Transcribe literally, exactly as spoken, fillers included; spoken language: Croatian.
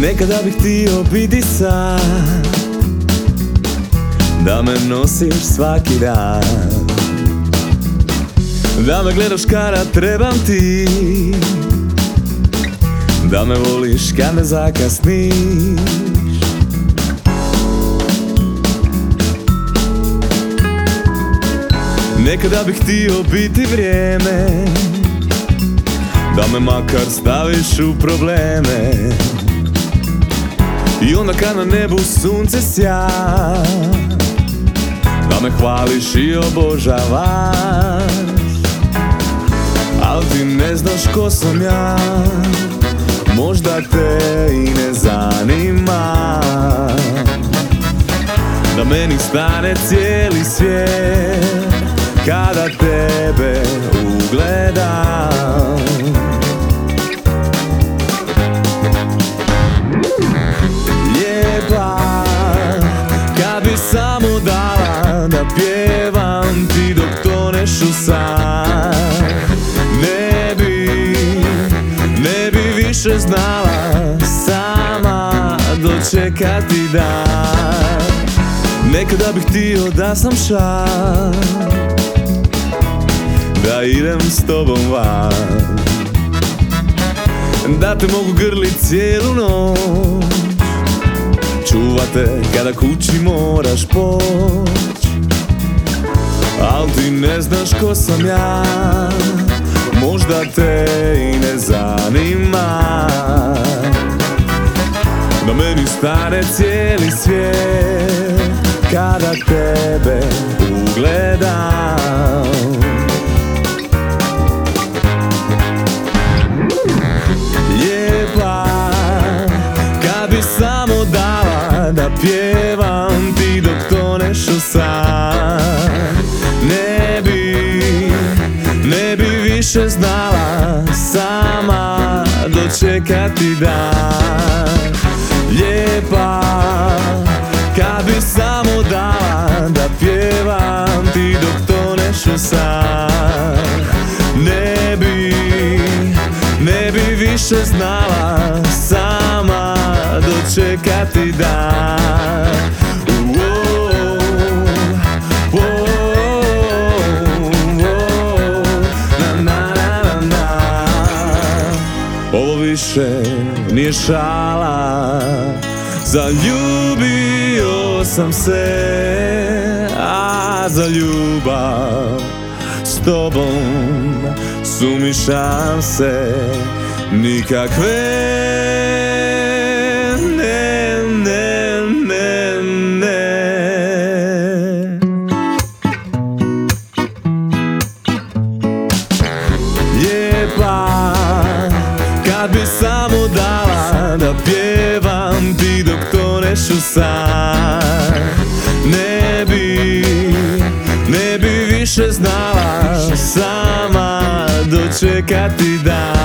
Nekada bih htio biti sam, da me nosiš svaki dan, da me gledaš kada trebam ti, da me voliš kad ne zakasniš. Nekada bih htio biti vrijeme, da me makar staviš u probleme, i onda kad na nebu sunce sja, da me hvališ i obožavaš. Al ti ne znaš ko sam ja, možda te i ne zanima, da meni stane cijeli svijet kada tebe ugledam. Lijepa, kad bi samo dala da pjevam ti dok toneš u san, ne bi, ne bi više znala sama dočekati dan. Nekada bih htio da sam šal, da idem s tobom van, da te mogu grlit cijelu noć, čuvate kada kući moraš poć. Al ti ne znaš ko sam ja, možda te i ne zanima, da meni stane cijeli svijet kada tebe ugledam. Lijepa, kad bi samo dala da pjevam ti dok toneš u san, ne bi, ne bi više znala sama dočekati dan. Lijepa, kad bi samo dala da pjevam ti dok toneš u san, ne bi, ne bi više znala sama dočekati dan. Uo, uo, uo, na, na, na, na. Ovo više nije šala, zaljubio sam se, a za ljubav s tobom su mi šanse nikakve. Ne, ne, ne, ne. Lijepa, kad bi samo dala da pjevam ti dok toneš u san, ne bi, ne bi više znala sama dočekati dan.